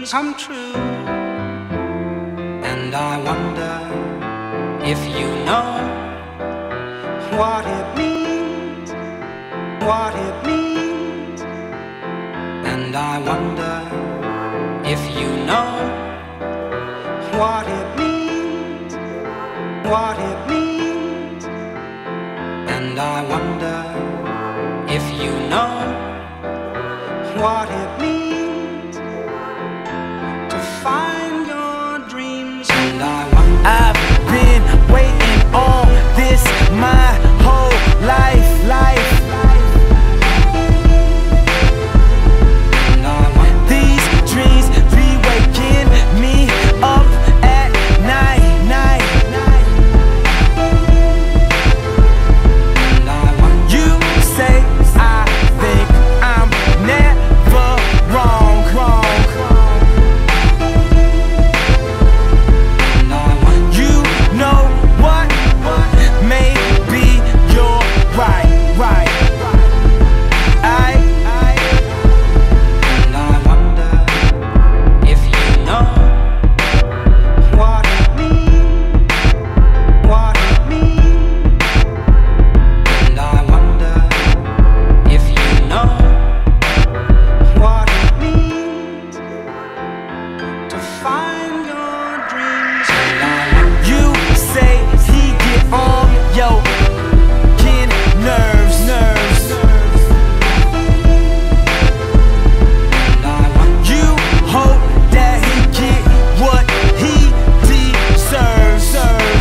dreams come true. And I wonder if you know what it means, what it means. And I wonder if you know what it means, what it means. And I wonder if you know what it means to find your dreams. And I wonder, I've been waiting on this my whole life. and I wonder, These dreams be waking me up at night. and I wonder, You say I think I'm never wrong. and I wonder, You know what? Maybe you're right. and I wonder if you know what it means, what it means. And I wonder if you know what it means to find your dreams. And I wonder, You say he get on your kin nerves. and I wonder, You hope that he get what he deserves.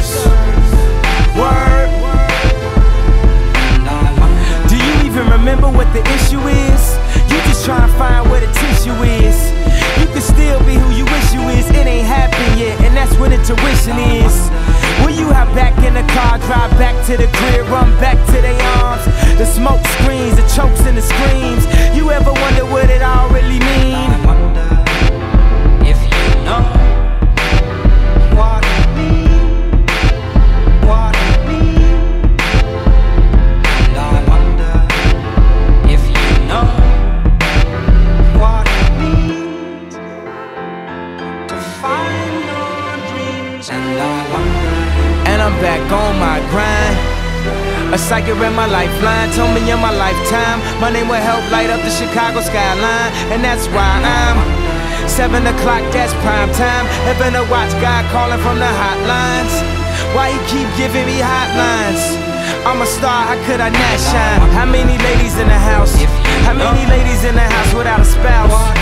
Word. and I wonder, Do you even remember what the issue is? You just try to find where the tissue is. You can still be who you wish you is. It ain't happened yet, and that's what intuition is. Will you hop back in the car, drive back to the crib, run back to their arms? The smoke screens, the chokes and the screams. You ever wonder what it all really mean? I wonder if you know what it means, what it means. And I wonder if you know what it means to find your dreams. And I wonder, And I'm back on my grind. A psychic read my lifeline, told me in my lifetime my name will help light up the Chicago skyline. And that's why I'm 7 o'clock, that's prime time. Heaven to watch God calling from the hotlines. Why he keep giving me hotlines? I'm a star, how could I not shine? How many ladies in the house? How many ladies in the house without a spouse?